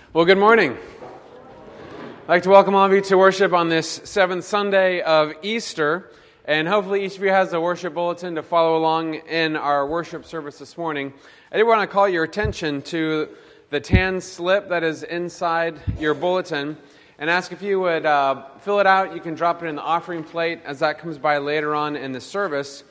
Well, good morning. I'd like to welcome all of you to worship on this seventh Sunday of Easter, and hopefully each of you has a worship bulletin to follow along in our worship service this morning. I did want to call your attention to the tan slip that is inside your bulletin and ask if you would fill it out. You can drop it in the offering plate as that comes by later on in the service.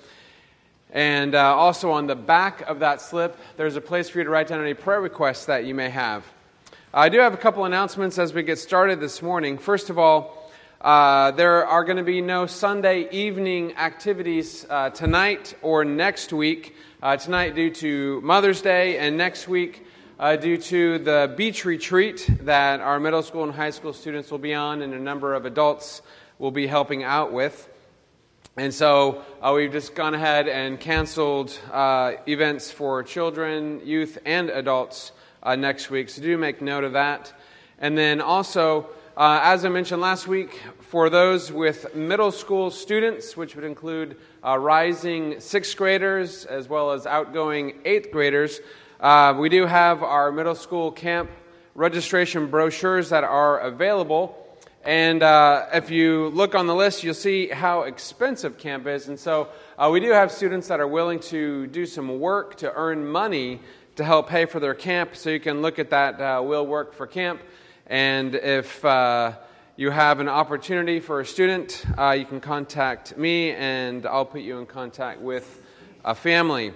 And also on the back of that slip, there's a place for you to write down any prayer requests that you may have. I do have a couple announcements as we get started this morning. First of all, there are going to be no Sunday evening activities tonight or next week. Tonight due to Mother's Day, and next week due to the beach retreat that our middle school and high school students will be on, and a number of adults will be helping out with. And so we've just gone ahead and canceled events for children, youth, and adults next week, so do make note of that. And then also, as I mentioned last week, for those with middle school students, which would include rising 6th graders as well as outgoing 8th graders, we do have our middle school camp registration brochures that are available. And if you look on the list, you'll see how expensive camp is. And so we do have students that are willing to do some work to earn money to help pay for their camp, so you can look at that will work for camp. And if you have an opportunity for a student, you can contact me and I'll put you in contact with a family.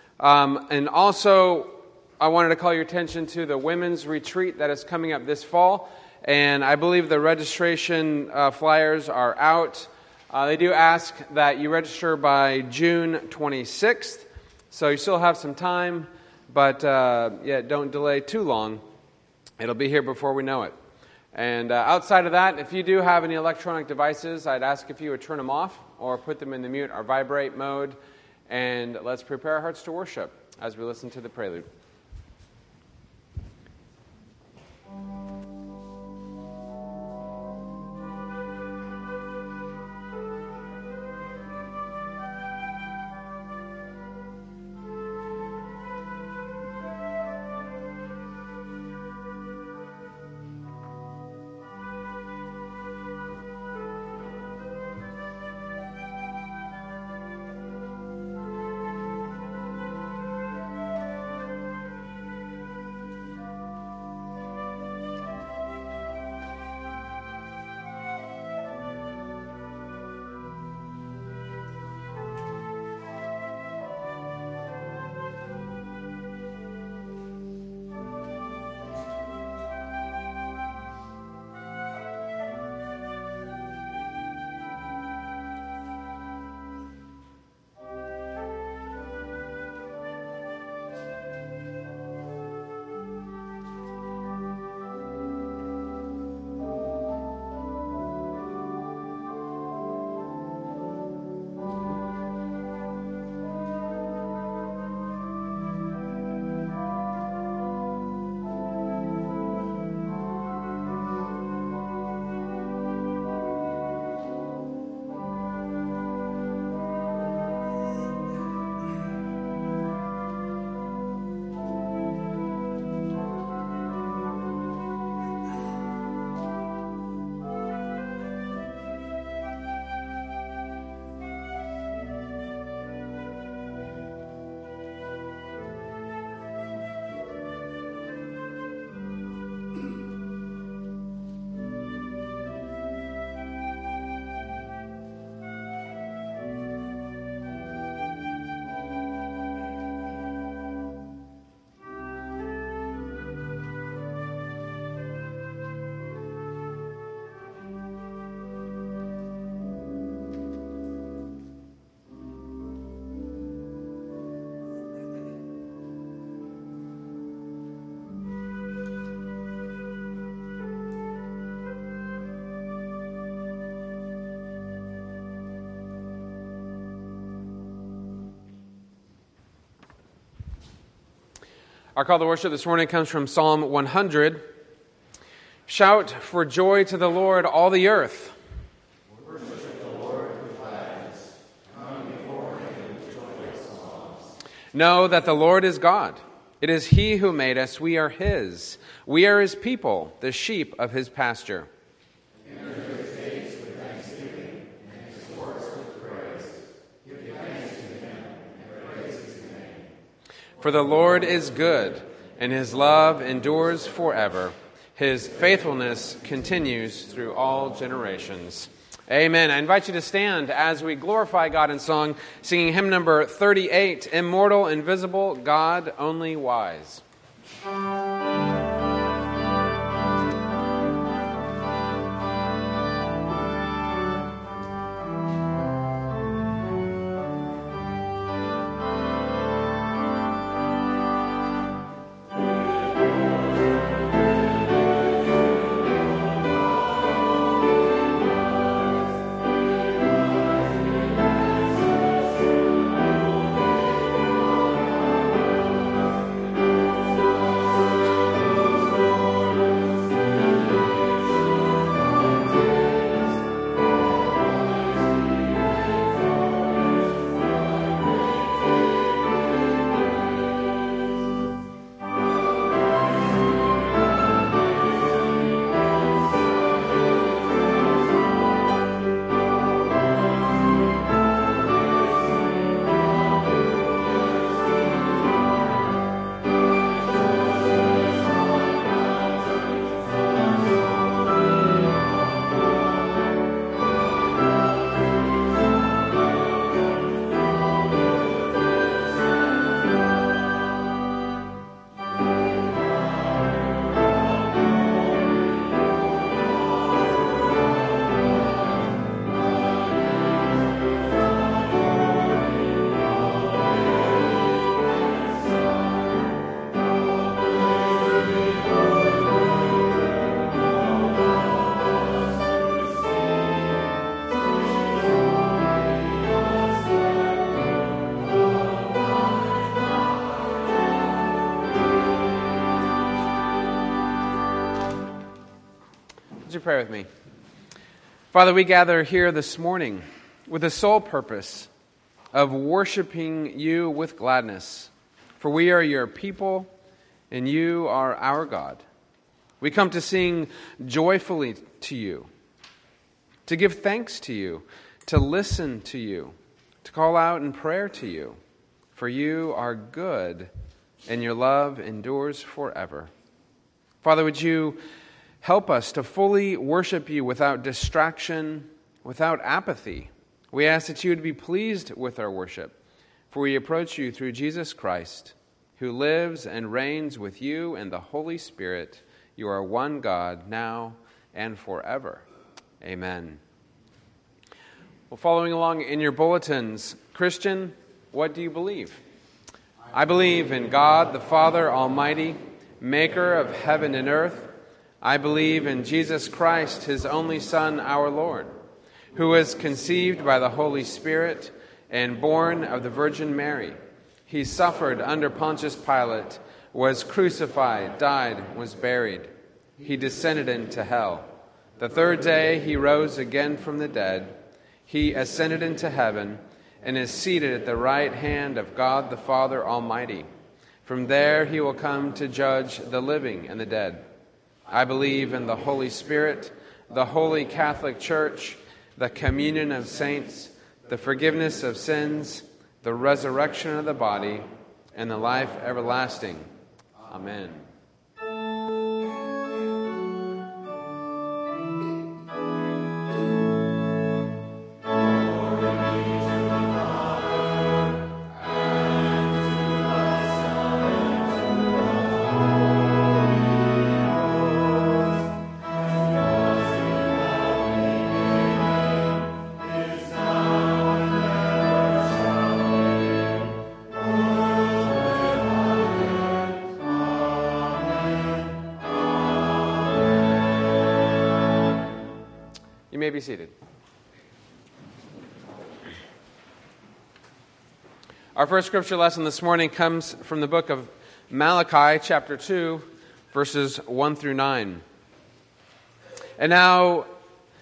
And also, I wanted to call your attention to the women's retreat that is coming up this fall. And I believe the registration flyers are out. They do ask that you register by June 26th, so you still have some time. But don't delay too long. It'll be here before we know it. And outside of that, if you do have any electronic devices, I'd ask if you would turn them off or put them in the mute or vibrate mode. And let's prepare our hearts to worship as we listen to the prelude. Our call to worship this morning comes from Psalm 100. Shout for joy to the Lord, all the earth. Worship the Lord with gladness. Come before him with joyful songs. Know that the Lord is God. It is He who made us. We are His. We are His people, the sheep of His pasture. Enter His gates with thanksgiving and His courts with praise. Give thanks to Him and praise His name. For the Lord is good, and His love endures forever. His faithfulness continues through all generations. Amen. I invite you to stand as we glorify God in song, singing hymn number 38, Immortal, Invisible, God Only Wise. Would you pray with me? Father, we gather here this morning with the sole purpose of worshiping you with gladness, for we are your people and you are our God. We come to sing joyfully to you, to give thanks to you, to listen to you, to call out in prayer to you, for you are good and your love endures forever. Father, would you help us to fully worship you without distraction, without apathy. We ask that you would be pleased with our worship, for we approach you through Jesus Christ, who lives and reigns with you and the Holy Spirit. You are one God, now and forever. Amen. Well, following along in your bulletins, Christian, what do you believe? I believe in God, the Father Almighty, maker of heaven and earth. I believe in Jesus Christ, his only Son, our Lord, who was conceived by the Holy Spirit and born of the Virgin Mary. He suffered under Pontius Pilate, was crucified, died, was buried. He descended into hell. The third day he rose again from the dead. He ascended into heaven and is seated at the right hand of God the Father Almighty. From there he will come to judge the living and the dead. I believe in the Holy Spirit, the Holy Catholic Church, the communion of saints, the forgiveness of sins, the resurrection of the body, and the life everlasting. Amen. You may be seated. Our first scripture lesson this morning comes from the book of Malachi, chapter 2, verses 1 through 9. And now,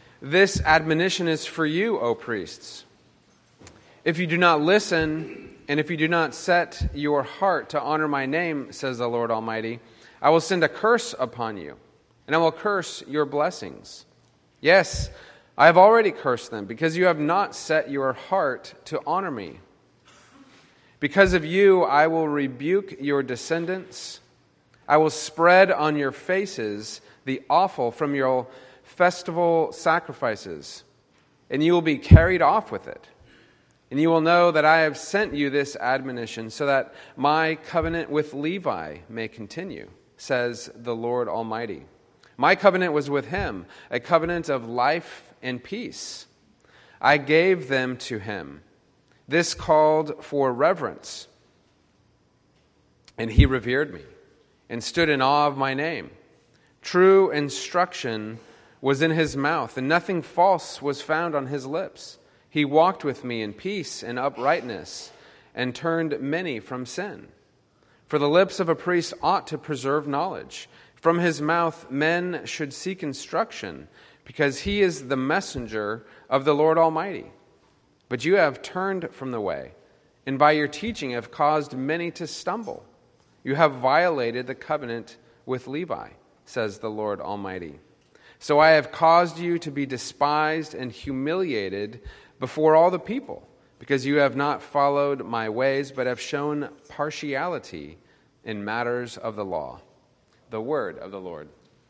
this admonition is for you, O priests. If you do not listen And if you do not set your heart to honor my name, says the Lord Almighty, I will send a curse upon you, and I will curse your blessings. Yes, I have already cursed them, because you have not set your heart to honor me. Because of you, I will rebuke your descendants. I will spread on your faces the offal from your festival sacrifices, and you will be carried off with it. And you will know that I have sent you this admonition so that my covenant with Levi may continue, says the Lord Almighty. My covenant was with him, a covenant of life and peace. I gave them to him. This called for reverence, and he revered me and stood in awe of my name. True instruction was in his mouth, and nothing false was found on his lips. He walked with me in peace and uprightness, and turned many from sin. For the lips of a priest ought to preserve knowledge. From his mouth men should seek instruction, because he is the messenger of the Lord Almighty. But you have turned from the way, and by your teaching have caused many to stumble. You have violated the covenant with Levi, says the Lord Almighty. So I have caused you to be despised and humiliated before all the people, because you have not followed my ways, but have shown partiality in matters of the law. The word of the Lord.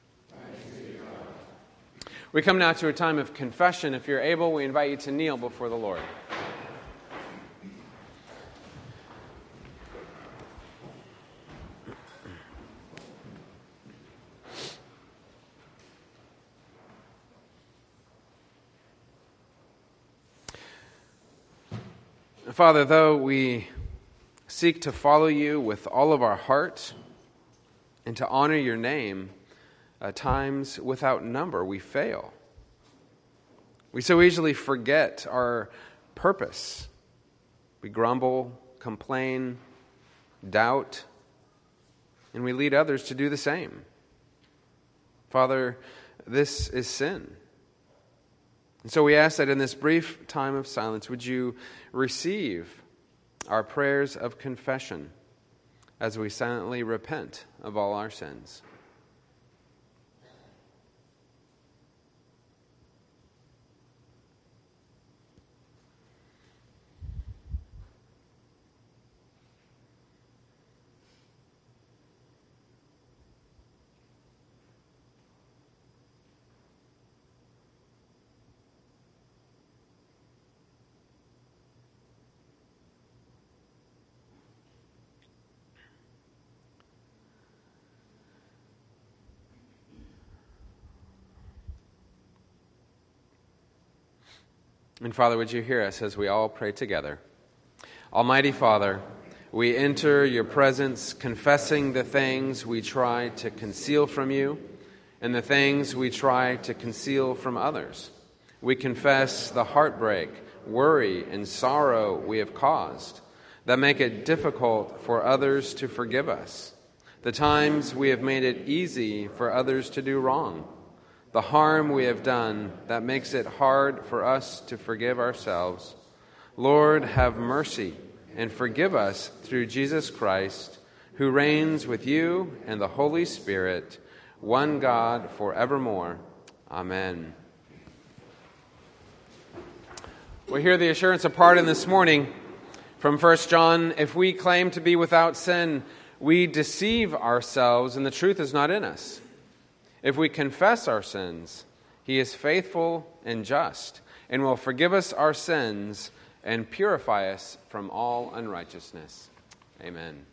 We come now to a time of confession. If you're able, we invite you to kneel before the Lord. Father, though we seek to follow you with all of our heart and to honor your name, at times without number we fail. We so easily forget our purpose. We grumble, complain, doubt, and we lead others to do the same. Father, this is sin. And so we ask that in this brief time of silence, would you receive our prayers of confession as we silently repent of all our sins. And Father, would you hear us as we all pray together? Almighty Father, we enter your presence confessing the things we try to conceal from you and the things we try to conceal from others. We confess the heartbreak, worry, and sorrow we have caused that make it difficult for others to forgive us, the times we have made it easy for others to do wrong, the harm we have done that makes it hard for us to forgive ourselves. Lord, have mercy and forgive us through Jesus Christ, who reigns with you and the Holy Spirit, one God, forevermore. Amen. We hear the assurance of pardon this morning from 1 John. If we claim to be without sin, we deceive ourselves and the truth is not in us. If we confess our sins, he is faithful and just and will forgive us our sins and purify us from all unrighteousness. Amen.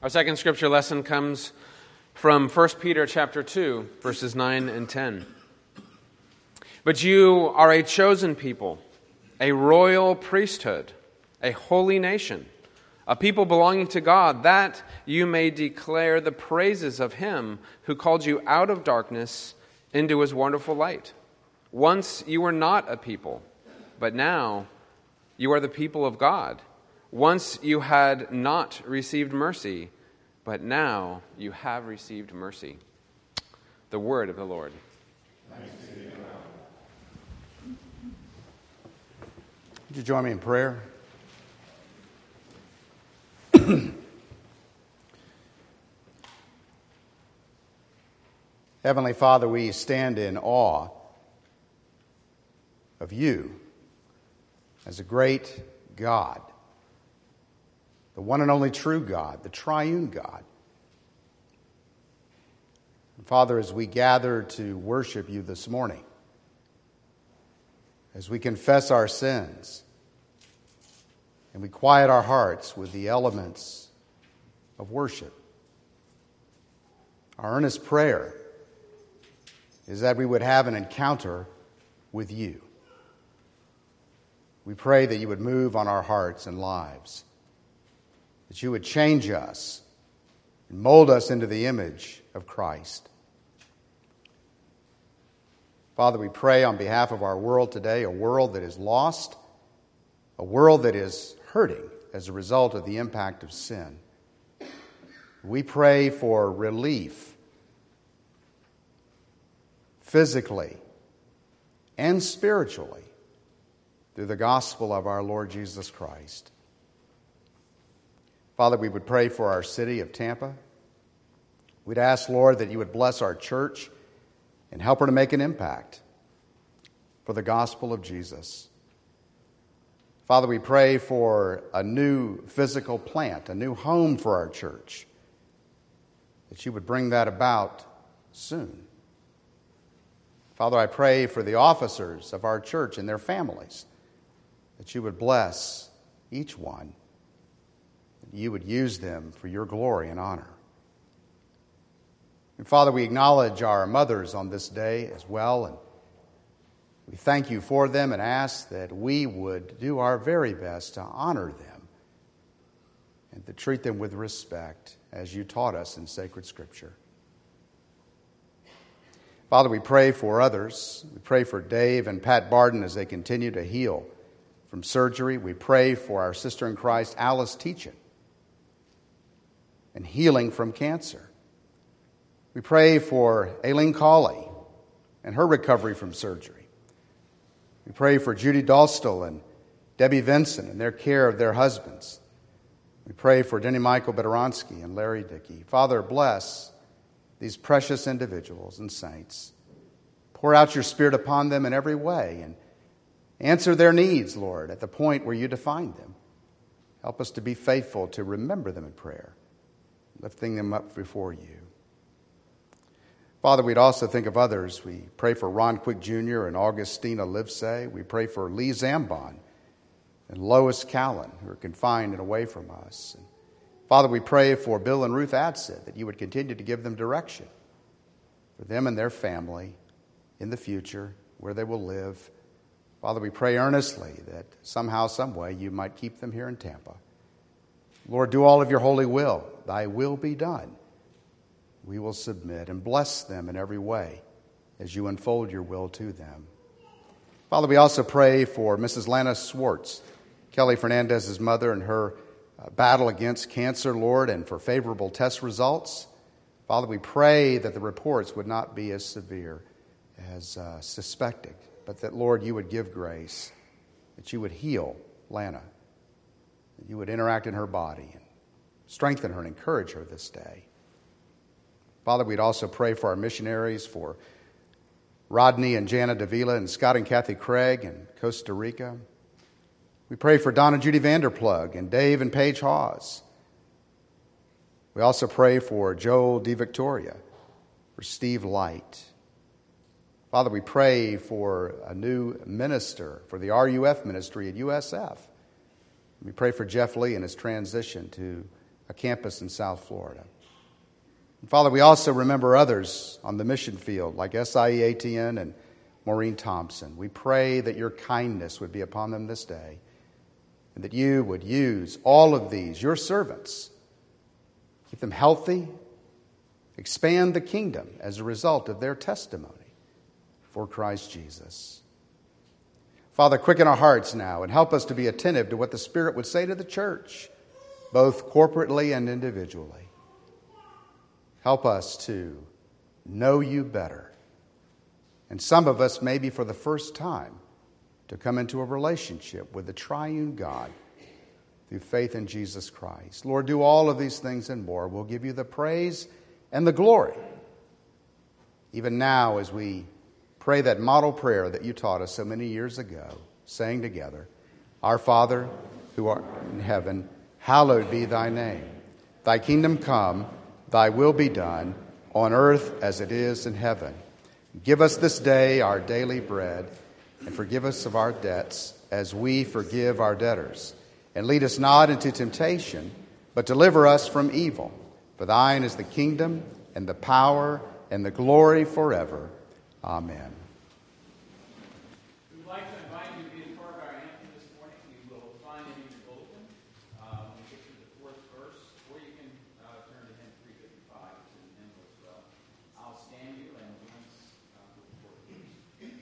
Our second scripture lesson comes from 1 Peter chapter 2, verses 9 and 10. But you are a chosen people, a royal priesthood, a holy nation, a people belonging to God, that you may declare the praises of Him who called you out of darkness into His wonderful light. Once you were not a people, but now you are the people of God. Once you had not received mercy, but now you have received mercy. The word of the Lord. Thanks be to God. Would you join me in prayer? Heavenly Father, we stand in awe of you as a great God, the one and only true God, the triune God. And Father, as we gather to worship you this morning, as we confess our sins, and we quiet our hearts with the elements of worship, our earnest prayer is that we would have an encounter with you. We pray that you would move on our hearts and lives, that you would change us and mold us into the image of Christ. Father, we pray on behalf of our world today, a world that is lost, a world that is hurting as a result of the impact of sin. We pray for relief, physically and spiritually, through the gospel of our Lord Jesus Christ. Father, we would pray for our city of Tampa. We'd ask, Lord, that you would bless our church and help her to make an impact for the gospel of Jesus. Father, we pray for a new physical plant, a new home for our church, that you would bring that about soon. Father, I pray for the officers of our church and their families, that you would bless each one, that you would use them for your glory and honor. And Father, we acknowledge our mothers on this day as well, and we thank you for them and ask that we would do our very best to honor them and to treat them with respect as you taught us in sacred Scripture. Father, we pray for others. We pray for Dave and Pat Barden as they continue to heal from surgery. We pray for our sister in Christ, Alice Teachin, and healing from cancer. We pray for Aileen Cawley and her recovery from surgery. We pray for Judy Dahlstall and Debbie Vinson and their care of their husbands. We pray for Denny Michael Bedoronsky and Larry Dickey. Father, bless these precious individuals and saints. Pour out your Spirit upon them in every way and answer their needs, Lord, at the point where you define them. Help us to be faithful to remember them in prayer, lifting them up before you. Father, we'd also think of others. We pray for Ron Quick Jr. and Augustina Livesay. We pray for Lee Zambon and Lois Callan, who are confined and away from us. And Father, we pray for Bill and Ruth Adsid, that you would continue to give them direction for them and their family in the future, where they will live. Father, we pray earnestly that somehow, some way, you might keep them here in Tampa. Lord, do all of your holy will. Thy will be done. We will submit and bless them in every way as you unfold your will to them. Father, we also pray for Mrs. Lana Swartz, Kelly Fernandez's mother, and her battle against cancer, Lord, and for favorable test results. Father, we pray that the reports would not be as severe as suspected, but that, Lord, you would give grace, that you would heal Lana, that you would interact in her body and strengthen her and encourage her this day. Father, we'd also pray for our missionaries, for Rodney and Jana Davila and Scott and Kathy Craig in Costa Rica. We pray for Donna Judy Vanderplug and Dave and Paige Hawes. We also pray for Joel DeVictoria, for Steve Light. Father, we pray for a new minister for the RUF ministry at USF. We pray for Jeff Lee and his transition to a campus in South Florida. And Father, we also remember others on the mission field like S.I.E. Etienne and Maureen Thompson. We pray that your kindness would be upon them this day and that you would use all of these, your servants, keep them healthy, expand the kingdom as a result of their testimony for Christ Jesus. Father, quicken our hearts now and help us to be attentive to what the Spirit would say to the church, both corporately and individually. Help us to know you better. And some of us, maybe for the first time, to come into a relationship with the triune God through faith in Jesus Christ. Lord, do all of these things and more. We'll give you the praise and the glory. Even now, as we pray that model prayer that you taught us so many years ago, saying together, Our Father, who art in heaven, hallowed be thy name. Thy kingdom come, thy will be done, on earth as it is in heaven. Give us this day our daily bread, and forgive us of our debts as we forgive our debtors. And lead us not into temptation, but deliver us from evil. For thine is the kingdom, and the power, and the glory forever. Amen. We would like to invite you to be a part of our anthem this morning. You will find it in your bulletin. When you get to the fourth verse, or you can turn to hymn 355. It's in the hymn as well. I'll stand you and once with the fourth verse.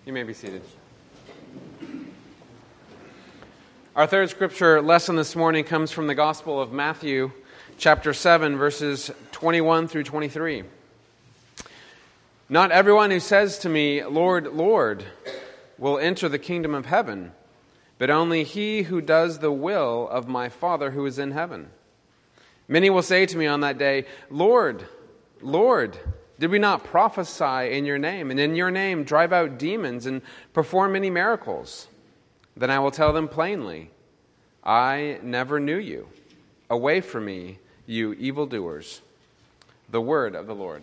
You may be seated. Our third scripture lesson this morning comes from the Gospel of Matthew, chapter 7, verses 21 through 23. Not everyone who says to me, Lord, Lord, will enter the kingdom of heaven, but only he who does the will of my Father who is in heaven. Many will say to me on that day, Lord, Lord, did we not prophesy in your name, and in your name drive out demons and perform many miracles? Then I will tell them plainly, I never knew you. Away from me, you evildoers. The word of the Lord.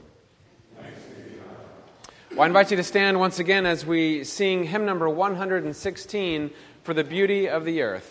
Well, I invite you to stand once again as we sing hymn number 116, For the Beauty of the Earth.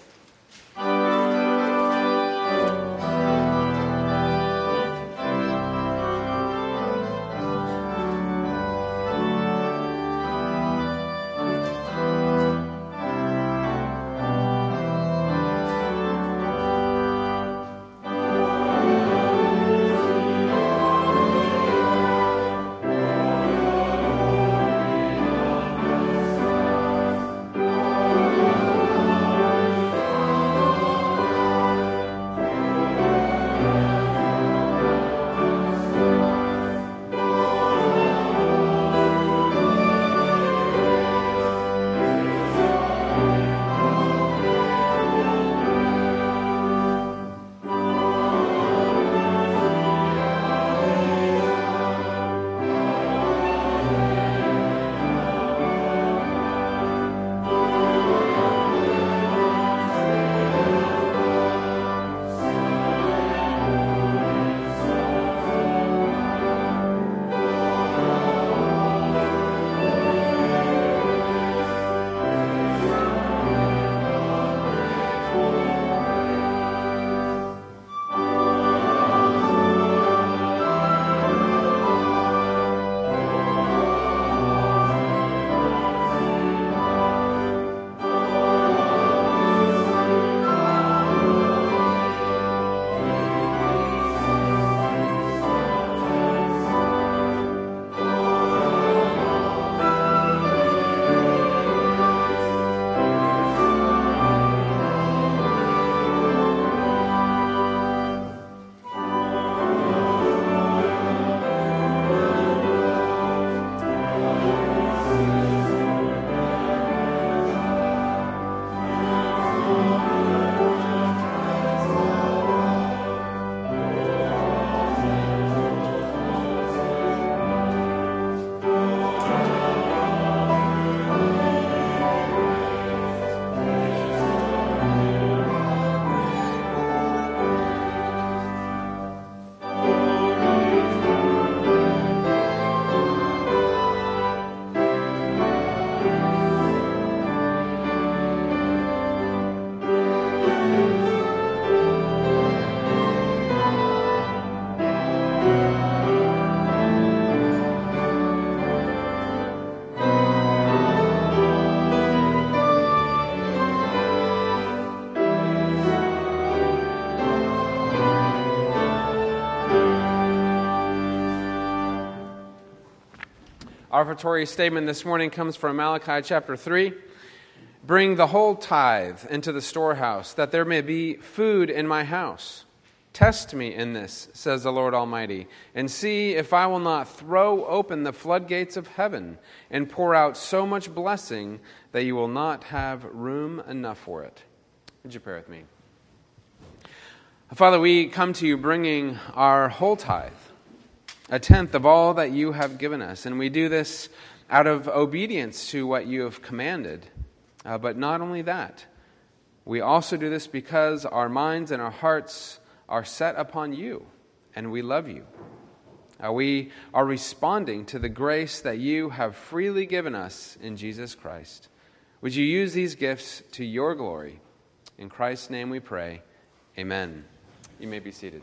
Our offertory statement this morning comes from Malachi chapter 3. Bring the whole tithe into the storehouse, that there may be food in my house. Test me in this, says the Lord Almighty, and see if I will not throw open the floodgates of heaven and pour out so much blessing that you will not have room enough for it. Would you pray with me? Father, we come to you bringing our whole tithe, a tenth of all that you have given us. And we do this out of obedience to what you have commanded. But not only that, we also do this because our minds and our hearts are set upon you, and we love you. We are responding to the grace that you have freely given us in Jesus Christ. Would you use these gifts to your glory? In Christ's name we pray. Amen. You may be seated.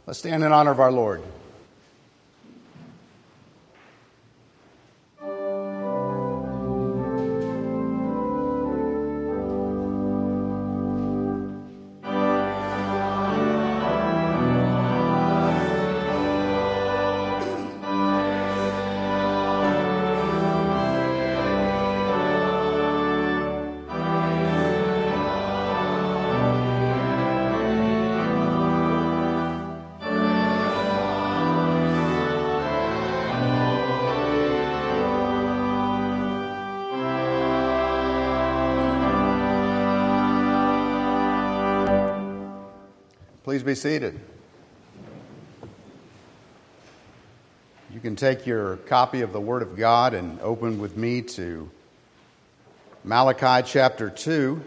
Let's stand in honor of our Lord. Please be seated. You can take your copy of the Word of God and open with me to Malachi chapter 2.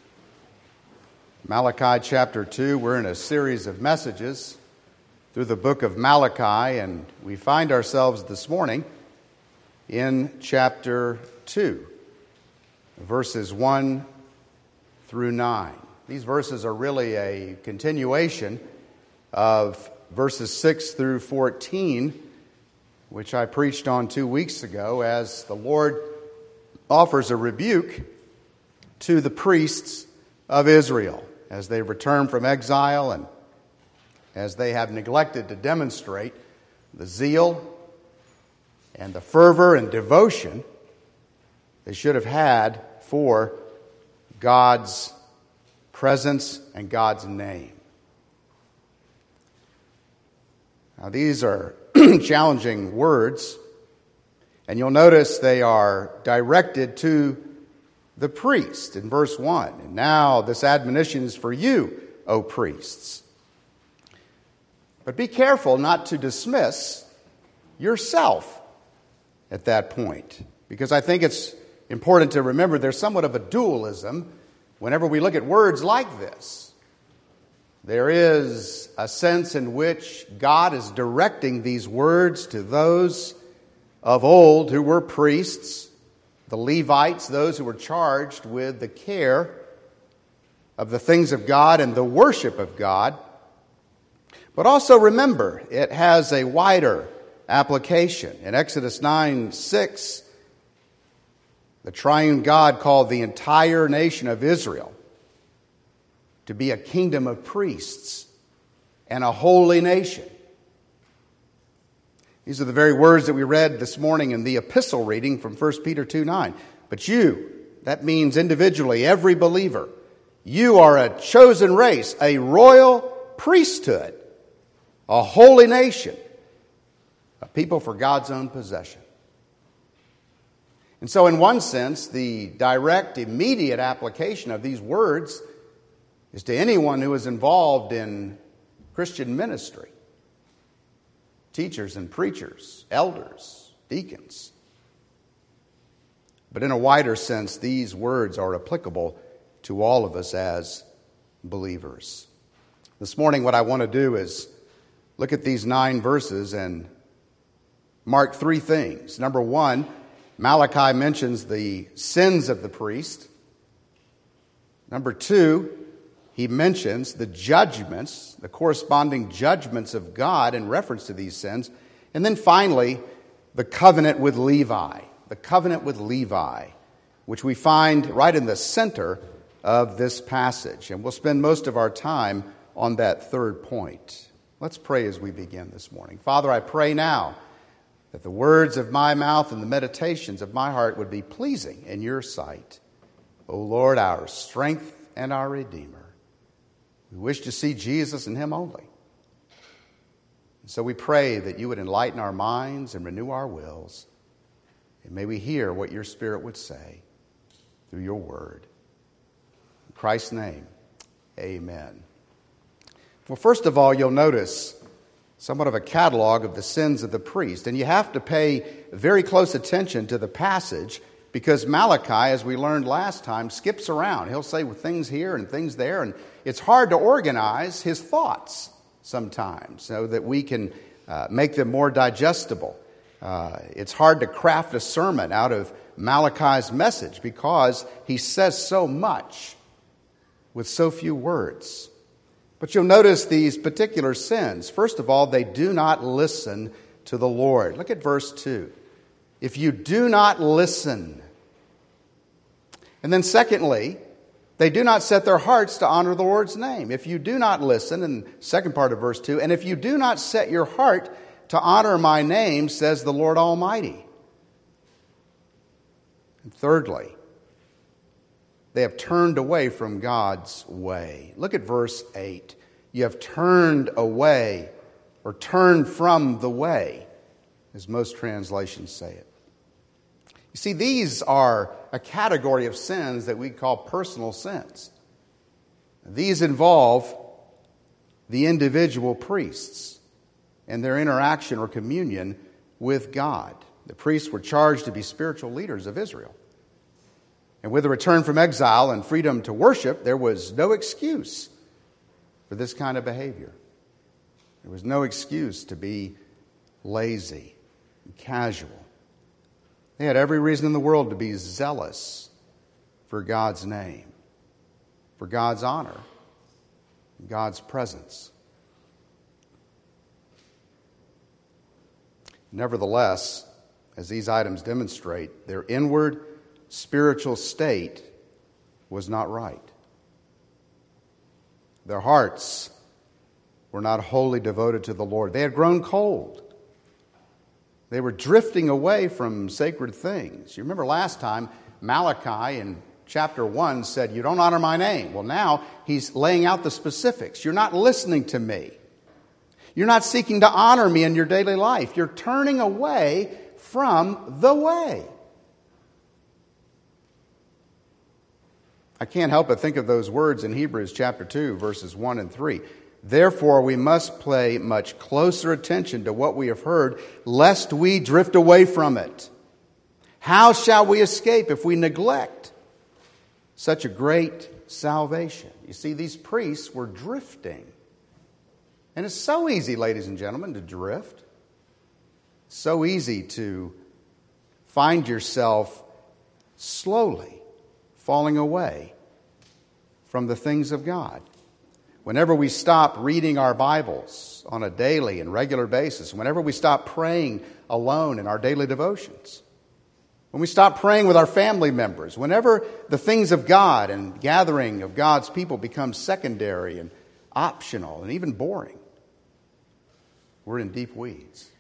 Malachi chapter 2, we're in a series of messages through the book of Malachi, and we find ourselves this morning in chapter 2, verses 1 through 9. These verses are really a continuation of verses 6 through 14, which I preached on 2 weeks ago, as the Lord offers a rebuke to the priests of Israel as they return from exile and as they have neglected to demonstrate the zeal and the fervor and devotion they should have had for God's presence and God's name. Now, these are challenging words, and you'll notice they are directed to the priest in verse 1. And now this admonition is for you, O priests. But be careful not to dismiss yourself at that point, because I think it's important to remember there's somewhat of a dualism whenever we look at words like this. There is a sense in which God is directing these words to those of old who were priests, the Levites, those who were charged with the care of the things of God and the worship of God. But also remember, it has a wider application. In Exodus 9:6, the triune God called the entire nation of Israel to be a kingdom of priests and a holy nation. These are the very words that we read this morning in the epistle reading from 1 Peter 2:9. But you, that means individually, every believer, you are a chosen race, a royal priesthood, a holy nation, a people for God's own possession. And so in one sense, the direct, immediate application of these words is to anyone who is involved in Christian ministry. Teachers and preachers, elders, deacons. But in a wider sense, these words are applicable to all of us as believers. This morning, what I want to do is look at these 9 verses and mark 3 things. Number 1, Malachi mentions the sins of the priest. Number 2, he mentions the judgments, the corresponding judgments of God in reference to these sins. And then finally, the covenant with Levi. The covenant with Levi, which we find right in the center of this passage. And we'll spend most of our time on that third point. Let's pray as we begin this morning. Father, I pray now that the words of my mouth and the meditations of my heart would be pleasing in your sight. O Lord, our strength and our Redeemer. We wish to see Jesus and him only. And so we pray that you would enlighten our minds and renew our wills. And may we hear what your Spirit would say through your word. In Christ's name, amen. Well, first of all, you'll notice somewhat of a catalog of the sins of the priest. And you have to pay very close attention to the passage because Malachi, as we learned last time, skips around. He'll say things here and things there, and it's hard to organize his thoughts sometimes so that we can make them more digestible. It's hard to craft a sermon out of Malachi's message because he says so much with so few words. But you'll notice these particular sins. First of all, they do not listen to the Lord. Look at verse 2. If you do not listen. And then secondly, they do not set their hearts to honor the Lord's name. If you do not listen, in the second part of verse 2, and if you do not set your heart to honor my name, says the Lord Almighty. And thirdly, they have turned away from God's way. Look at verse 8. You have turned away, or turned from the way, as most translations say it. You see, these are a category of sins that we call personal sins. These involve the individual priests and their interaction or communion with God. The priests were charged to be spiritual leaders of Israel. And with the return from exile and freedom to worship, there was no excuse for this kind of behavior. There was no excuse to be lazy and casual. They had every reason in the world to be zealous for God's name, for God's honor, and God's presence. Nevertheless, as these items demonstrate, their inward spiritual state was not right. Their hearts were not wholly devoted to the Lord. They had grown cold. They were drifting away from sacred things. You remember last time, Malachi in chapter 1 said, you don't honor my name. Well, now he's laying out the specifics. You're not listening to me. You're not seeking to honor me in your daily life. You're turning away from the way. I can't help but think of those words in Hebrews chapter 2, verses 1 and 3. Therefore, we must pay much closer attention to what we have heard, lest we drift away from it. How shall we escape if we neglect such a great salvation? You see, these priests were drifting. And it's so easy, ladies and gentlemen, to drift. So easy to find yourself slowly falling away from the things of God. Whenever we stop reading our Bibles on a daily and regular basis, whenever we stop praying alone in our daily devotions, when we stop praying with our family members, whenever the things of God and gathering of God's people become secondary and optional and even boring, we're in deep weeds.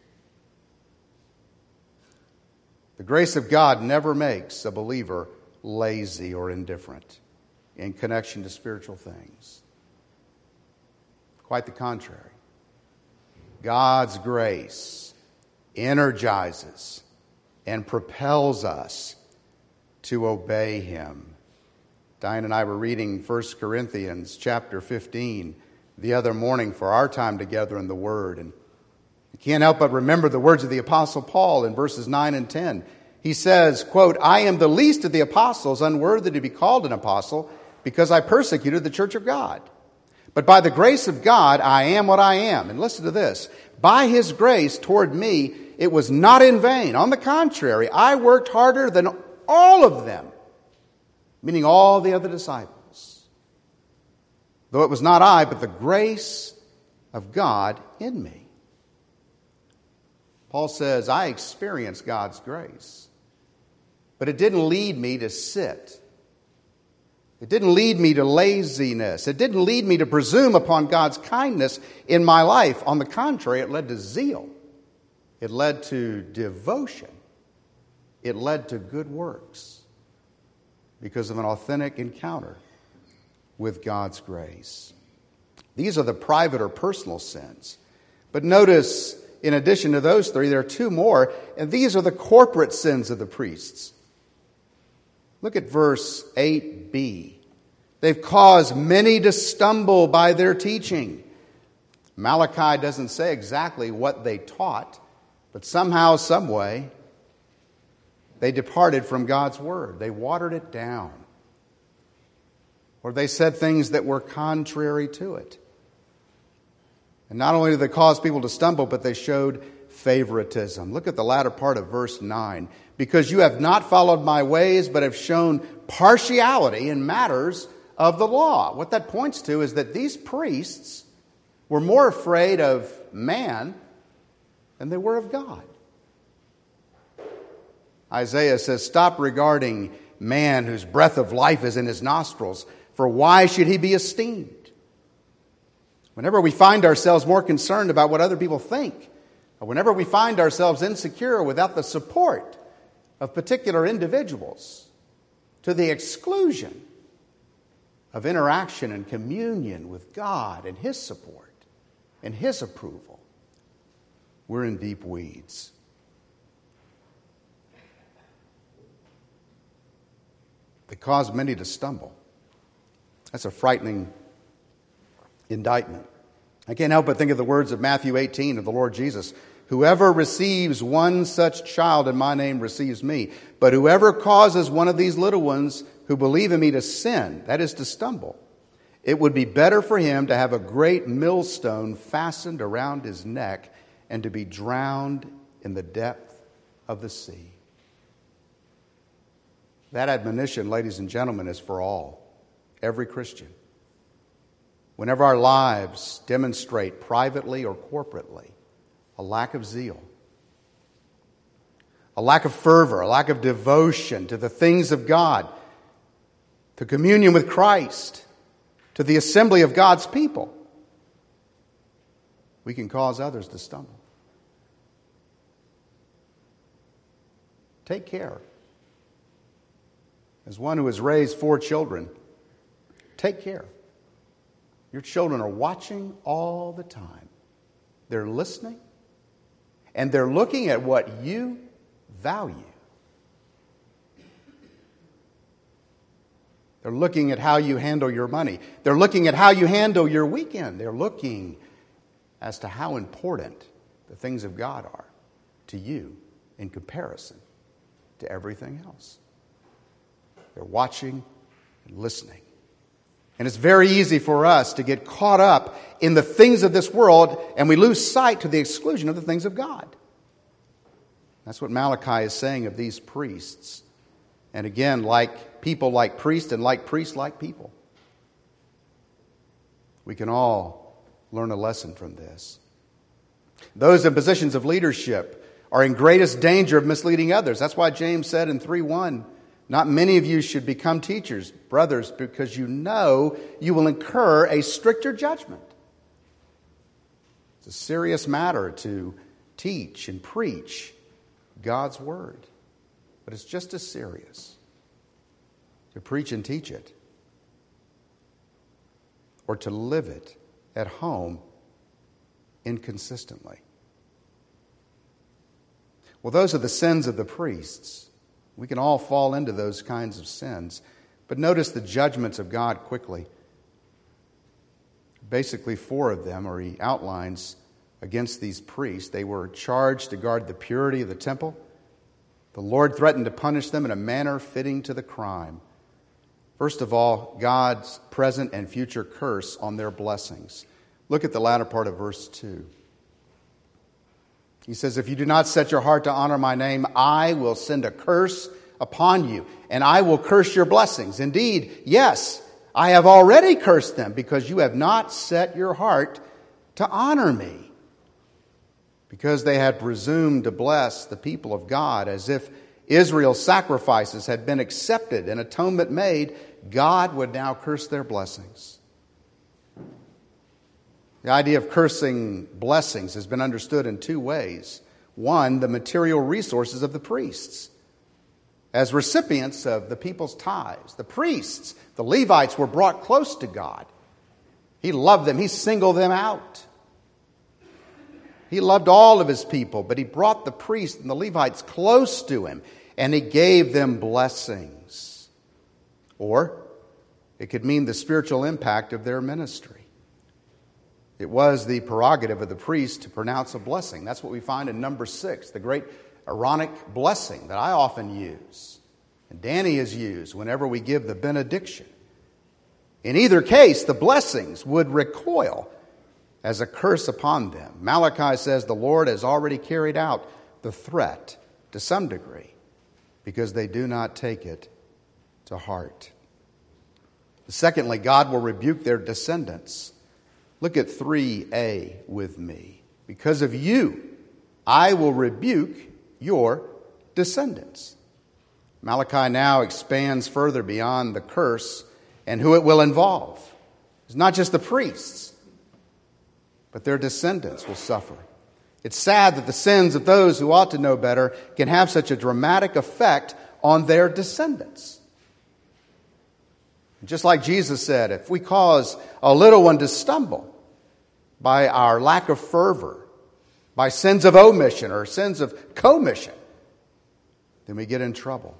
The grace of God never makes a believer lazy or indifferent in connection to spiritual things. Quite the contrary. God's grace energizes and propels us to obey Him. Diane and I were reading 1 Corinthians chapter 15 the other morning for our time together in the Word. And you can't help but remember the words of the Apostle Paul in verses 9 and 10. He says, quote, I am the least of the apostles, unworthy to be called an apostle, because I persecuted the church of God. But by the grace of God, I am what I am. And listen to this. By His grace toward me, it was not in vain. On the contrary, I worked harder than all of them, meaning all the other disciples. Though it was not I, but the grace of God in me. Paul says, I experienced God's grace, but it didn't lead me to sit. It didn't lead me to laziness. It didn't lead me to presume upon God's kindness in my life. On the contrary, it led to zeal. It led to devotion. It led to good works because of an authentic encounter with God's grace. These are the private or personal sins. But notice, in addition to those three, there are two more, and these are the corporate sins of the priests. Look at verse 8b. They've caused many to stumble by their teaching. Malachi doesn't say exactly what they taught, but somehow, some way, they departed from God's word. They watered it down. Or they said things that were contrary to it. And not only did they cause people to stumble, but they showed favoritism. Look at the latter part of verse 9. Because you have not followed my ways, but have shown partiality in matters of the law. What that points to is that these priests were more afraid of man than they were of God. Isaiah says, "Stop regarding man whose breath of life is in his nostrils, for why should he be esteemed?" Whenever we find ourselves more concerned about what other people think, or whenever we find ourselves insecure without the support of particular individuals, to the exclusion of interaction and communion with God and His support and His approval, we're in deep weeds. They cause many to stumble. That's a frightening indictment. I can't help but think of the words of Matthew 18 of the Lord Jesus. "Whoever receives one such child in my name receives me. But whoever causes one of these little ones who believe in me to sin," that is to stumble, "it would be better for him to have a great millstone fastened around his neck and to be drowned in the depth of the sea." That admonition, ladies and gentlemen, is for all, every Christian. Whenever our lives demonstrate privately or corporately a lack of zeal, a lack of fervor, a lack of devotion to the things of God, to communion with Christ, to the assembly of God's people, we can cause others to stumble. Take care. As one who has raised 4 children, take care. Your children are watching all the time. They're listening, and they're looking at what you value. They're looking at how you handle your money. They're looking at how you handle your weekend. They're looking as to how important the things of God are to you in comparison to everything else. They're watching and listening. And it's very easy for us to get caught up in the things of this world, and we lose sight to the exclusion of the things of God. That's what Malachi is saying of these priests. And again, like people like priests, and like priests like people. We can all learn a lesson from this. Those in positions of leadership are in greatest danger of misleading others. That's why James said in 3:1, "Not many of you should become teachers, brothers, because you know you will incur a stricter judgment." It's a serious matter to teach and preach God's Word. But it's just as serious to preach and teach it, or to live it at home inconsistently. Well, those are the sins of the priests. We can all fall into those kinds of sins. But notice the judgments of God quickly. Basically 4 of them, or he outlines against these priests. They were charged to guard the purity of the temple. The Lord threatened to punish them in a manner fitting to the crime. First of all, God's present and future curse on their blessings. Look at the latter part of verse 2. He says, "If you do not set your heart to honor my name, I will send a curse upon you, and I will curse your blessings. Indeed, yes, I have already cursed them, because you have not set your heart to honor me." Because they had presumed to bless the people of God as if Israel's sacrifices had been accepted and atonement made, God would now curse their blessings. The idea of cursing blessings has been understood in 2 ways. One, the material resources of the priests. As recipients of the people's tithes, the priests, the Levites, were brought close to God. He loved them. He singled them out. He loved all of his people, but he brought the priests and the Levites close to him, and he gave them blessings. Or it could mean the spiritual impact of their ministry. It was the prerogative of the priest to pronounce a blessing. That's what we find in Numbers 6, the great Aaronic blessing that I often use, and Danny has used whenever we give the benediction. In either case, the blessings would recoil as a curse upon them. Malachi says the Lord has already carried out the threat to some degree, because they do not take it to heart. Secondly, God will rebuke their descendants. Look at 3a with me. Because of you, I will rebuke your descendants. Malachi now expands further beyond the curse and who it will involve. It's not just the priests, but their descendants will suffer. It's sad that the sins of those who ought to know better can have such a dramatic effect on their descendants. Just like Jesus said, if we cause a little one to stumble by our lack of fervor, by sins of omission or sins of commission, then we get in trouble.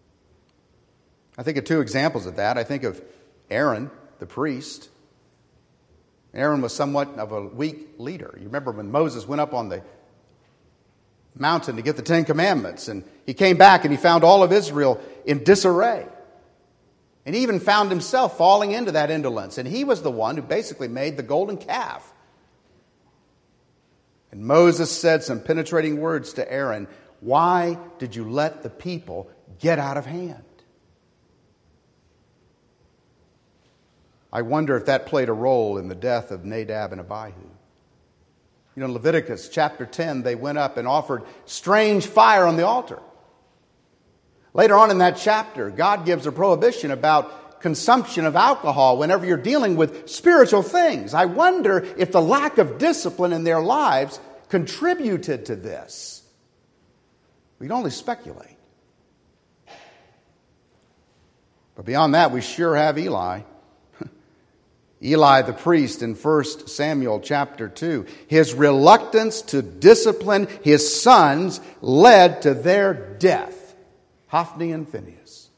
I think of two examples of that. I think of Aaron, the priest. Aaron was somewhat of a weak leader. You remember when Moses went up on the mountain to get the Ten Commandments, and he came back and he found all of Israel in disarray. And he even found himself falling into that indolence. And he was the one who basically made the golden calf. And Moses said some penetrating words to Aaron. Why did you let the people get out of hand? I wonder if that played a role in the death of Nadab and Abihu. You know, in Leviticus chapter 10, they went up and offered strange fire on the altar. Later on in that chapter, God gives a prohibition about consumption of alcohol whenever you're dealing with spiritual things. I wonder if the lack of discipline in their lives contributed to this. We can only speculate. But beyond that, we sure have Eli. Eli the priest in 1 Samuel chapter 2. His reluctance to discipline his sons led to their death. Hophni and Phinehas.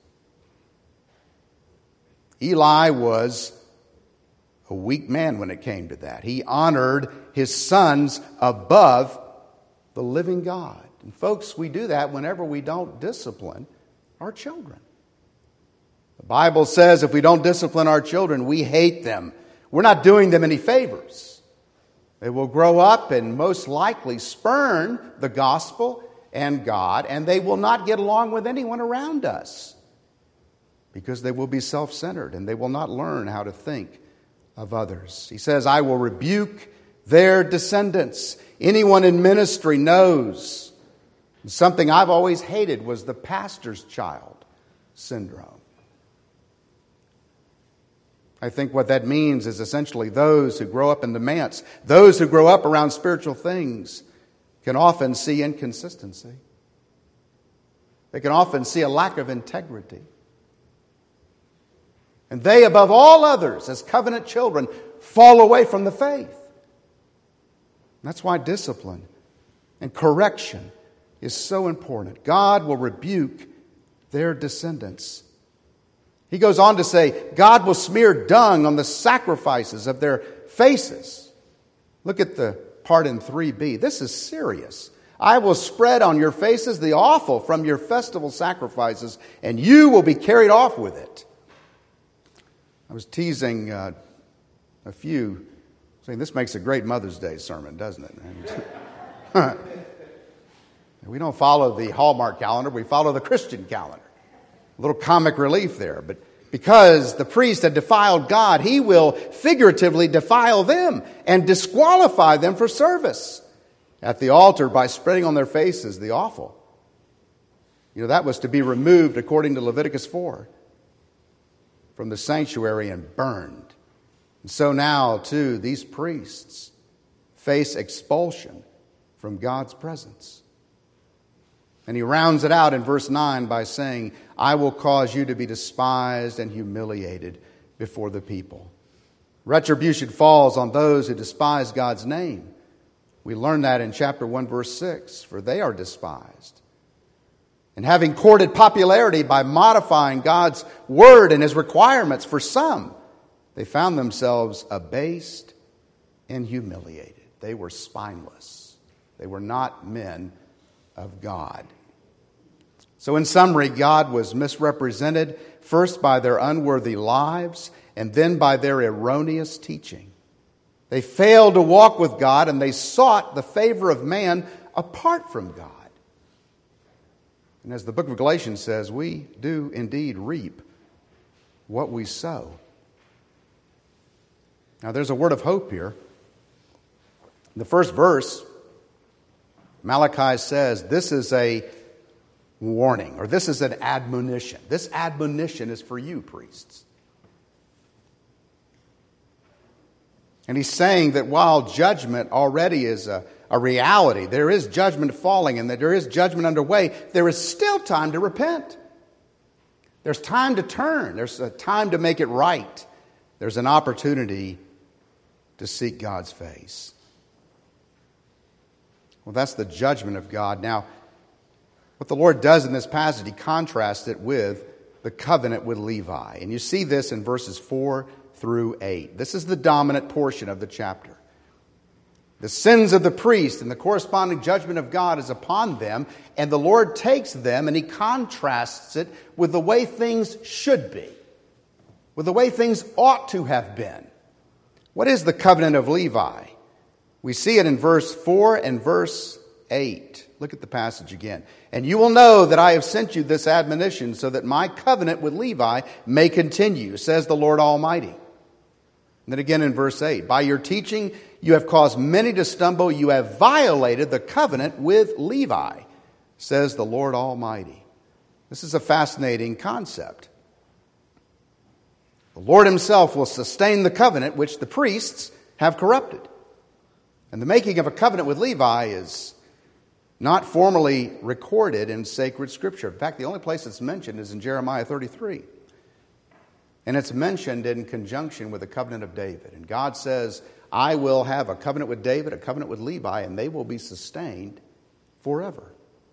Eli was a weak man when it came to that. He honored his sons above the living God. And folks, we do that whenever we don't discipline our children. The Bible says if we don't discipline our children, we hate them. We're not doing them any favors. They will grow up and most likely spurn the gospel and God, and they will not get along with anyone around us because they will be self-centered and they will not learn how to think of others. He says, I will rebuke their descendants. Anyone in ministry knows something I've always hated was the pastor's child syndrome. I think what that means is essentially those who grow up in the manse, those who grow up around spiritual things, can often see inconsistency. They can often see a lack of integrity. And they, above all others, as covenant children, fall away from the faith. That's why discipline and correction is so important. God will rebuke their descendants. He goes on to say, God will smear dung on the sacrifices of their faces. Look at the part in 3b. This is serious. I will spread on your faces the offal from your festival sacrifices, and you will be carried off with it. I was teasing a few, saying this makes a great Mother's Day sermon, doesn't it? We don't follow the Hallmark calendar, we follow the Christian calendar. A little comic relief there, but because the priest had defiled God, he will figuratively defile them and disqualify them for service at the altar by spreading on their faces the offal. You know, that was to be removed according to Leviticus 4 from the sanctuary and burned. And so now, too, these priests face expulsion from God's presence. And he rounds it out in verse 9 by saying, I will cause you to be despised and humiliated before the people. Retribution falls on those who despise God's name. We learn that in chapter 1, verse 6, for they are despised. And having courted popularity by modifying God's word and his requirements for some, they found themselves abased and humiliated. They were spineless. They were not men of God. So in summary, God was misrepresented first by their unworthy lives and then by their erroneous teaching. They failed to walk with God and they sought the favor of man apart from God. And as the book of Galatians says, we do indeed reap what we sow. Now there's a word of hope here. In the first verse, Malachi says this is a warning, or this is an admonition. This admonition is for you, priests. And he's saying that while judgment already is a reality, there is judgment falling and that there is judgment underway, there is still time to repent. There's time to turn. There's a time to make it right. There's an opportunity to seek God's face. Well, that's the judgment of God. Now, what the Lord does in this passage, He contrasts it with the covenant with Levi. And you see this in verses 4 through 8. This is the dominant portion of the chapter. The sins of the priest and the corresponding judgment of God is upon them, and the Lord takes them and He contrasts it with the way things should be, with the way things ought to have been. What is the covenant of Levi? We see it in verse 4 and verse 8. Look at the passage again. And you will know that I have sent you this admonition so that my covenant with Levi may continue, says the Lord Almighty. And then again in verse 8, by your teaching you have caused many to stumble. You have violated the covenant with Levi, says the Lord Almighty. This is a fascinating concept. The Lord Himself will sustain the covenant which the priests have corrupted. And the making of a covenant with Levi is not formally recorded in sacred Scripture. In fact, the only place it's mentioned is in Jeremiah 33. And it's mentioned in conjunction with the covenant of David. And God says, I will have a covenant with David, a covenant with Levi, and they will be sustained forever.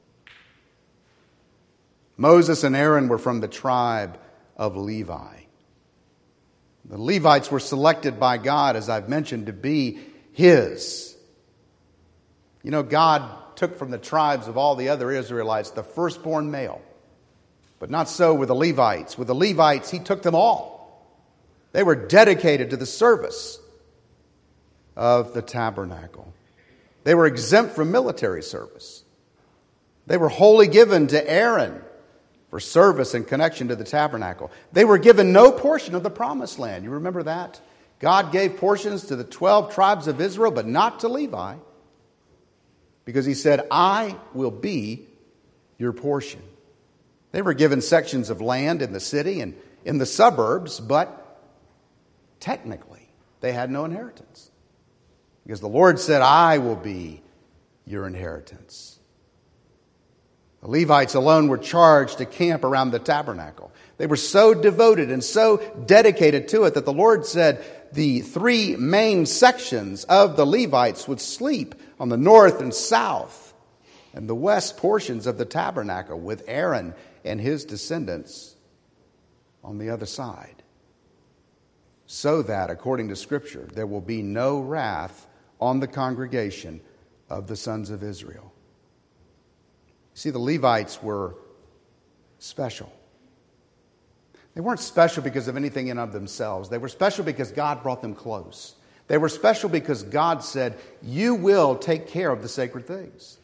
Moses and Aaron were from the tribe of Levi. The Levites were selected by God, as I've mentioned, to be His. You know, God took from the tribes of all the other Israelites the firstborn male. But not so with the Levites. With the Levites, He took them all. They were dedicated to the service of the tabernacle. They were exempt from military service. They were wholly given to Aaron for service and connection to the tabernacle. They were given no portion of the promised land. You remember that? God gave portions to the 12 tribes of Israel, but not to Levi, because He said, I will be your portion. They were given sections of land in the city and in the suburbs, but technically they had no inheritance, because the Lord said, I will be your inheritance. The Levites alone were charged to camp around the tabernacle. They were so devoted and so dedicated to it that the Lord said the 3 main sections of the Levites would sleep on the north and south and the west portions of the tabernacle, with Aaron and his descendants on the other side, so that, according to Scripture, there will be no wrath on the congregation of the sons of Israel. See, the Levites were special. They weren't special because of anything in of themselves. They were special because God brought them close. They were special because God said, you will take care of the sacred things.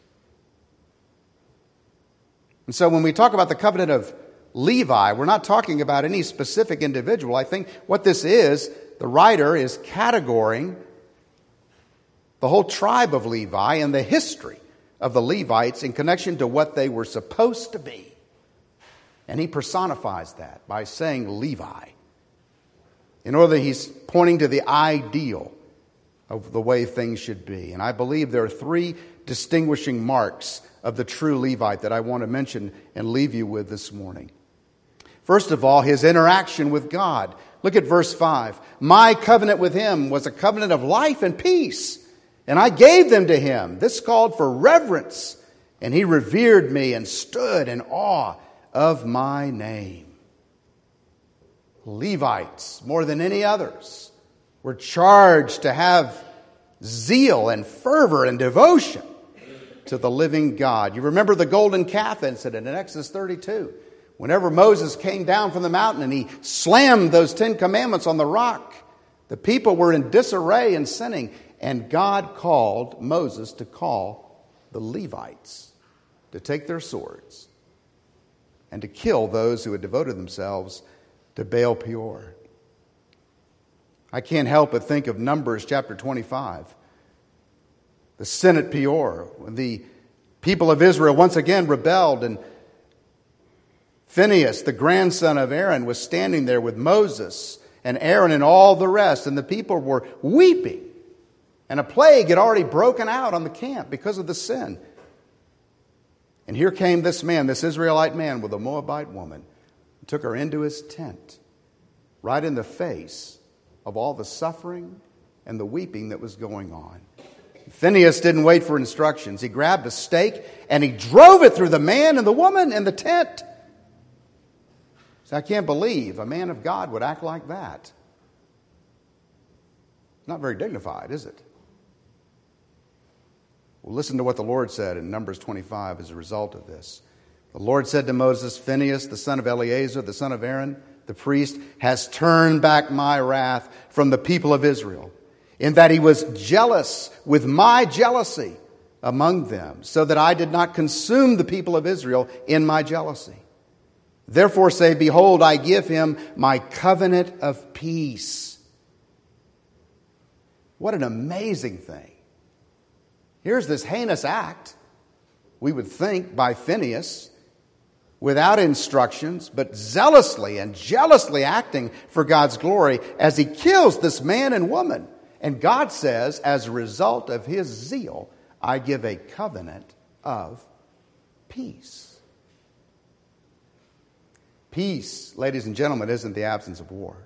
And so when we talk about the covenant of Levi, we're not talking about any specific individual. I think what this is, the writer is categorizing the whole tribe of Levi and the history of the Levites in connection to what they were supposed to be. And he personifies that by saying Levi. In order, he's pointing to the ideal of the way things should be. And I believe there are 3 distinguishing marks of the true Levite that I want to mention and leave you with this morning. First of all, his interaction with God. Look at verse 5. My covenant with him was a covenant of life and peace, and I gave them to him. This called for reverence, and he revered me and stood in awe of my name. Levites, more than any others, were charged to have zeal and fervor and devotion to the living God. You remember the golden calf incident in Exodus 32. Whenever Moses came down from the mountain and he slammed those 10 commandments on the rock, the people were in disarray and sinning. And God called Moses to call the Levites to take their swords and to kill those who had devoted themselves to Baal Peor. I can't help but think of Numbers chapter 25. The sin at Peor, when the people of Israel once again rebelled, and Phinehas, the grandson of Aaron, was standing there with Moses and Aaron and all the rest, and the people were weeping. And a plague had already broken out on the camp because of the sin. And here came this man, this Israelite man, with a Moabite woman, and took her into his tent, right in the face of all the suffering and the weeping that was going on. Phinehas didn't wait for instructions. He grabbed a stake and he drove it through the man and the woman and the tent. So I can't believe a man of God would act like that. Not very dignified, is it? Well, listen to what the Lord said in Numbers 25 as a result of this. The Lord said to Moses, Phinehas, the son of Eleazar, the son of Aaron, the priest, has turned back my wrath from the people of Israel, in that he was jealous with my jealousy among them, so that I did not consume the people of Israel in my jealousy. Therefore say, behold, I give him my covenant of peace. What an amazing thing. Here's this heinous act, we would think, by Phinehas, without instructions, but zealously and jealously acting for God's glory as he kills this man and woman. And God says, as a result of his zeal, I give a covenant of peace. Peace, ladies and gentlemen, isn't the absence of war.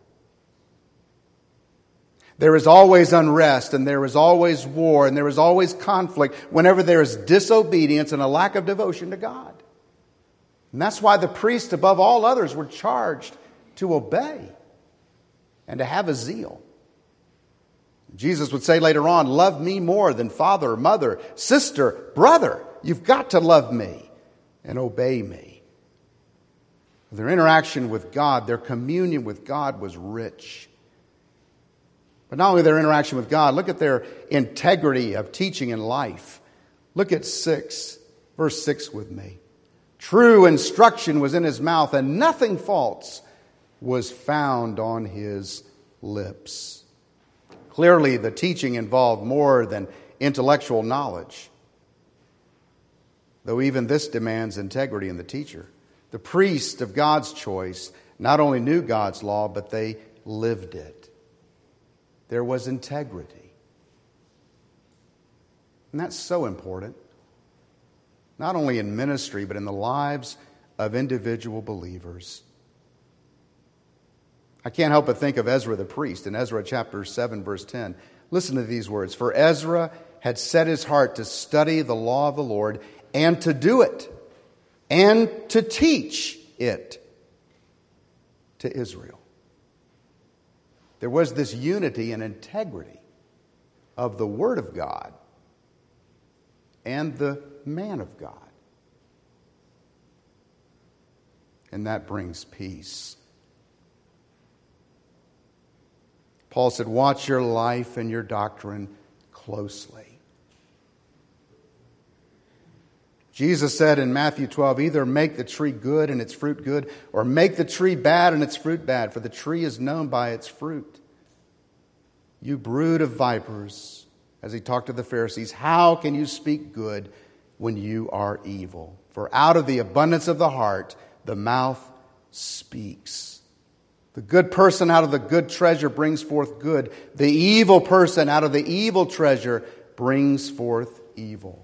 There is always unrest, and there is always war, and there is always conflict whenever there is disobedience and a lack of devotion to God. And that's why the priests, above all others, were charged to obey and to have a zeal. Jesus would say later on, love me more than father, mother, sister, brother. You've got to love me and obey me. Their interaction with God, their communion with God was rich. But not only their interaction with God, look at their integrity of teaching and life. Look at verse 6 with me. True instruction was in his mouth, and nothing false was found on his lips. Clearly, the teaching involved more than intellectual knowledge, though even this demands integrity in the teacher. The priest of God's choice not only knew God's law, but they lived it. There was integrity. And that's so important, not only in ministry, but in the lives of individual believers. I can't help but think of Ezra the priest in Ezra chapter 7, verse 10. Listen to these words. For Ezra had set his heart to study the law of the Lord and to do it and to teach it to Israel. There was this unity and integrity of the Word of God and the man of God. And that brings peace. Paul said, watch your life and your doctrine closely. Jesus said in Matthew 12, either make the tree good and its fruit good, or make the tree bad and its fruit bad, for the tree is known by its fruit. You brood of vipers, as he talked to the Pharisees, how can you speak good when you are evil? For out of the abundance of the heart, the mouth speaks. The good person out of the good treasure brings forth good. The evil person out of the evil treasure brings forth evil.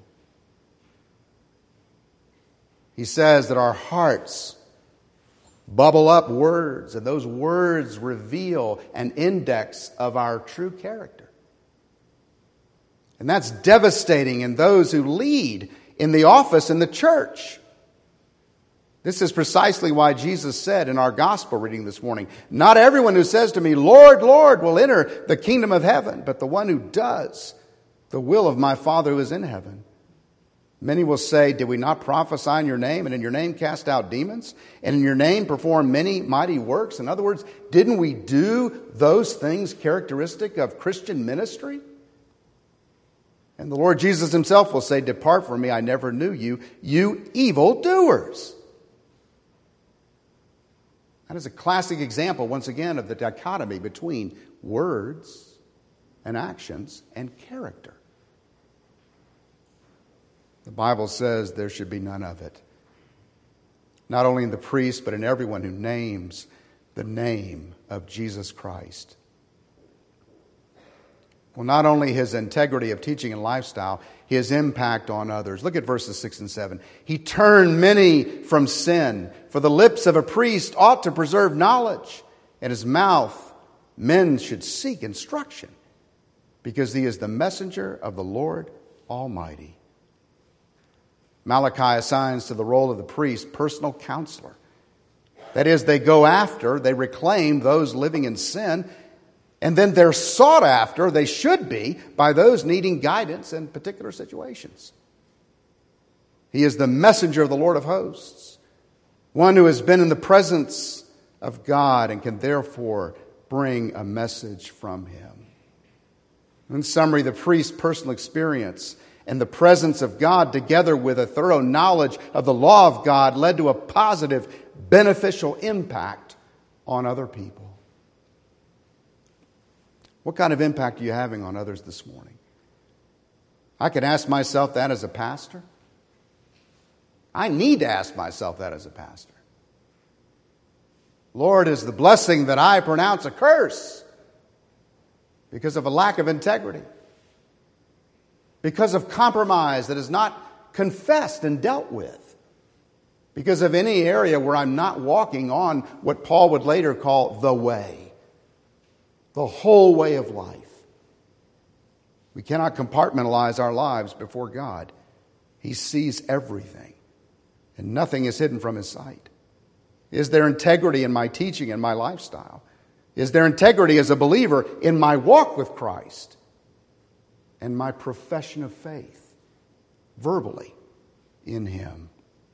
He says that our hearts bubble up words, and those words reveal an index of our true character. And that's devastating in those who lead in the office in the church. This is precisely why Jesus said in our gospel reading this morning, not everyone who says to me, Lord, Lord, will enter the kingdom of heaven, but the one who does the will of my Father who is in heaven. Many will say, did we not prophesy in your name, and in your name cast out demons, and in your name perform many mighty works? In other words, didn't we do those things characteristic of Christian ministry? And the Lord Jesus himself will say, depart from me, I never knew you, you evildoers. That is a classic example, once again, of the dichotomy between words and actions and character. The Bible says there should be none of it. Not only in the priest, but in everyone who names the name of Jesus Christ. Well, not only his integrity of teaching and lifestyle, his impact on others. Look at verses 6 and 7. He turned many from sin, for the lips of a priest ought to preserve knowledge, and his mouth men should seek instruction, because he is the messenger of the Lord Almighty. Malachi assigns to the role of the priest personal counselor. That is, they go after, they reclaim those living in sin, and then they're sought after, they should be, by those needing guidance in particular situations. He is the messenger of the Lord of hosts, one who has been in the presence of God and can therefore bring a message from him. In summary, the priest's personal experience and the presence of God, together with a thorough knowledge of the law of God, led to a positive, beneficial impact on other people. What kind of impact are you having on others this morning? I can ask myself that as a pastor. I need to ask myself that as a pastor. Lord, is the blessing that I pronounce a curse because of a lack of integrity? Because of compromise that is not confessed and dealt with? Because of any area where I'm not walking on what Paul would later call the way, the whole way of life? We cannot compartmentalize our lives before God. He sees everything, and nothing is hidden from his sight. Is there integrity in my teaching and my lifestyle? Is there integrity as a believer in my walk with Christ and my profession of faith verbally in him?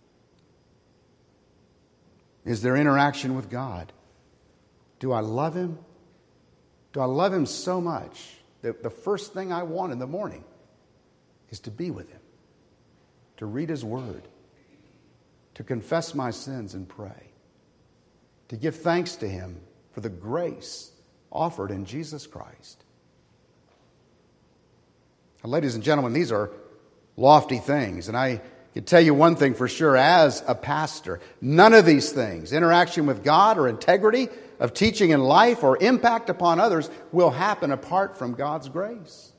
Is there interaction with God? Do I love him? Do I love him so much that the first thing I want in the morning is to be with him, to read his word, to confess my sins and pray, to give thanks to him for the grace offered in Jesus Christ? Now, ladies and gentlemen, these are lofty things, and I can tell you one thing for sure as a pastor: none of these things, interaction with God or integrity of teaching in life or impact upon others, will happen apart from God's grace.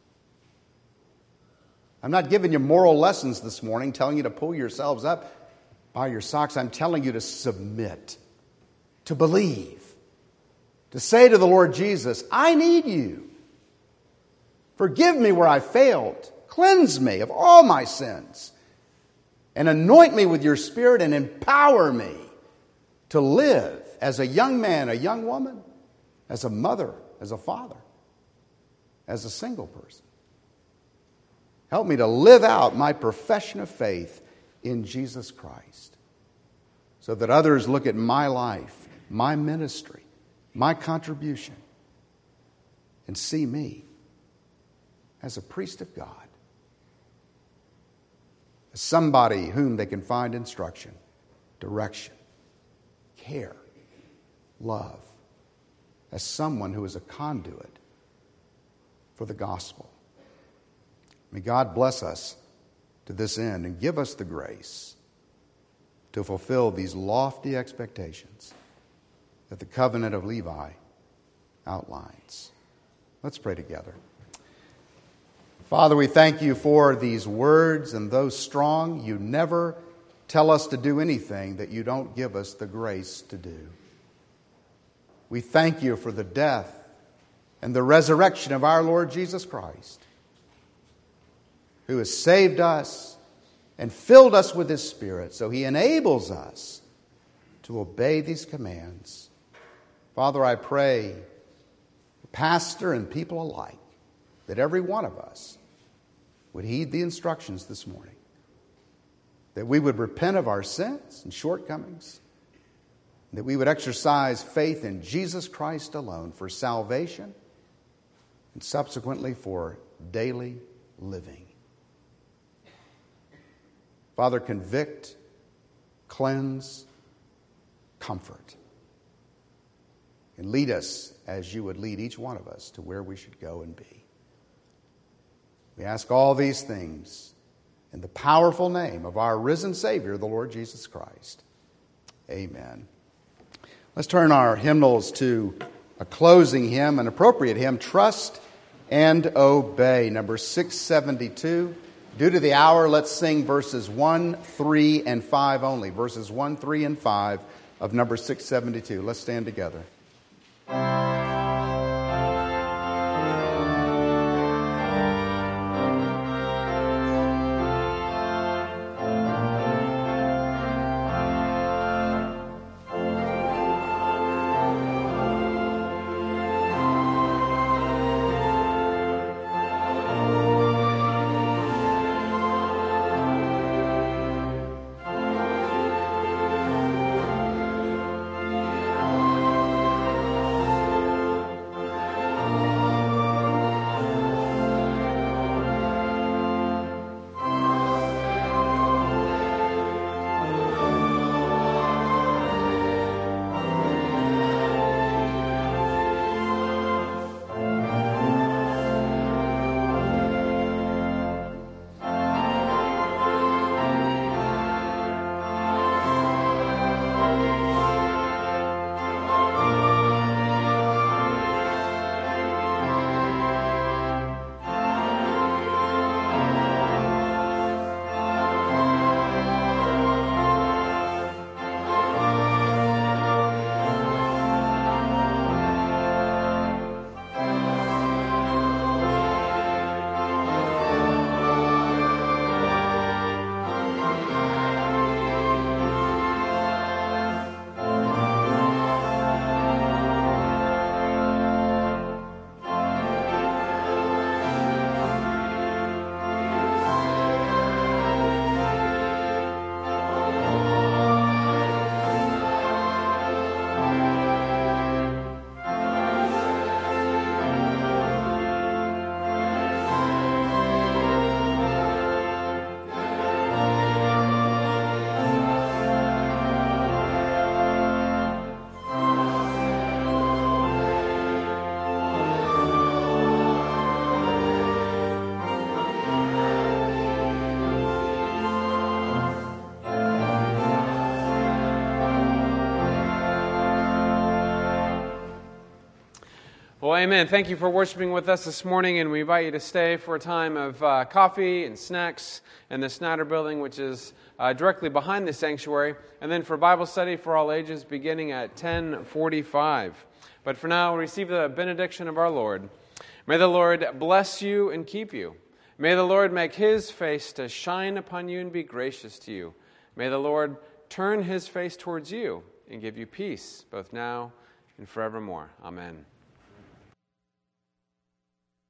I'm not giving you moral lessons this morning, telling you to pull yourselves up by your socks. I'm telling you to submit, to believe, to say to the Lord Jesus, I need you. Forgive me where I failed. Cleanse me of all my sins. And anoint me with your Spirit and empower me to live as a young man, a young woman, as a mother, as a father, as a single person. Help me to live out my profession of faith in Jesus Christ, so that others look at my life, my ministry, my contribution, and see me as a priest of God, as somebody whom they can find instruction, direction, care, love, as someone who is a conduit for the gospel. May God bless us to this end and give us the grace to fulfill these lofty expectations that the covenant of Levi outlines. Let's pray together. Father, we thank you for these words, and though strong, you never tell us to do anything that you don't give us the grace to do. We thank you for the death and the resurrection of our Lord Jesus Christ, who has saved us and filled us with his Spirit, so he enables us to obey these commands. Father, I pray, pastor and people alike, that every one of us would heed the instructions this morning, that we would repent of our sins and shortcomings, that we would exercise faith in Jesus Christ alone for salvation and subsequently for daily living. Father, convict, cleanse, comfort. and lead us as you would lead each one of us to where we should go and be. We ask all these things in the powerful name of our risen Savior, the Lord Jesus Christ. Amen. Let's turn our hymnals to a closing hymn, an appropriate hymn, Trust and Obey, number 672. Due to the hour, let's sing verses 1, 3, and 5 only. Verses 1, 3, and 5 of number 672. Let's stand together. Well, amen. Thank you for worshiping with us this morning, and we invite you to stay for a time of coffee and snacks in the Snyder Building, which is directly behind the sanctuary, and then for Bible study for all ages beginning at 10:45. But for now, receive the benediction of our Lord. May the Lord bless you and keep you. May the Lord make his face to shine upon you and be gracious to you. May the Lord turn his face towards you and give you peace, both now and forevermore. Amen.